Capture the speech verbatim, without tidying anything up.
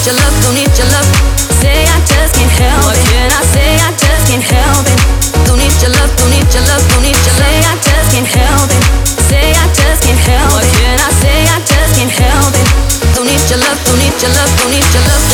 your love, don't need your love. Say I just can't help it. What can I say? I just can't help it. Don't need your love, don't need your love, don't need your love. Say I just can't help it. Say I just can't help it. What can I say? I just can't help it. Don't need your love, don't need your love, don't need your love.